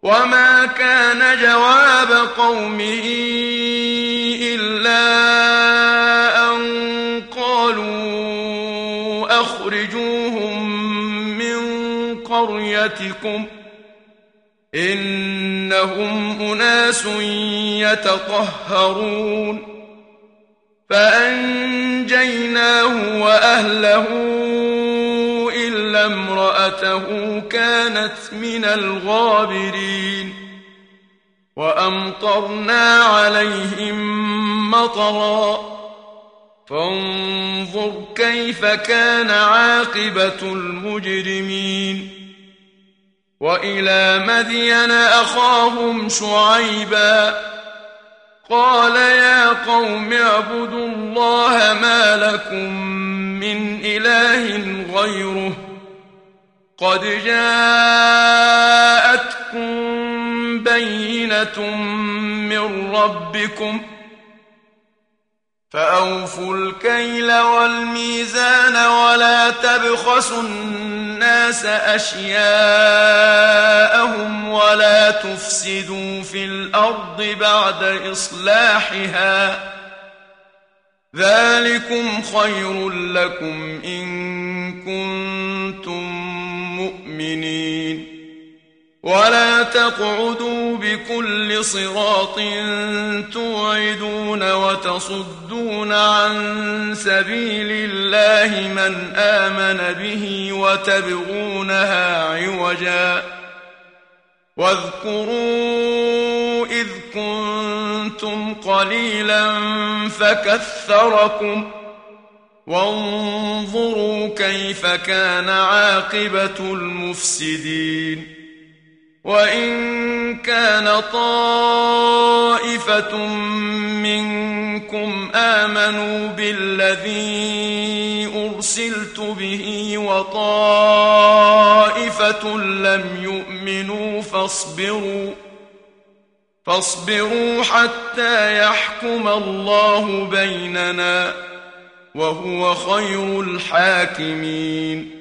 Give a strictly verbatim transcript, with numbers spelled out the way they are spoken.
وما كان جواب قومه إلا أن قالوا أخرجوهم من قريتكم إنهم أناس يتطهرون فأنجيناه وأهله إلا امرأته كانت من الغابرين وأمطرنا عليهم مطرا فانظر كيف كان عاقبة المجرمين وإلى مدين أخاهم شعيبا قال يا قوم اعبدوا الله ما لكم من إله غيره قد جاءتكم بينة من ربكم فأوفوا الكيل والميزان ولا تبخسوا الناس أشياءهم ولا تفسدوا في الأرض بعد إصلاحها ذلكم خير لكم إن كنتم مؤمنين ولا تقعدوا بكل صراط توعدون وتصدون عن سبيل الله من آمن به وتبغونها عوجا واذكروا إذ كنتم قليلا فكثركم وانظروا كيف كان عاقبة المفسدين وإن كان طائفة منكم آمنوا بالذي أرسلت به وطائفة لم يؤمنوا فاصبروا فاصبروا حتى يحكم الله بيننا وهو خير الحاكمين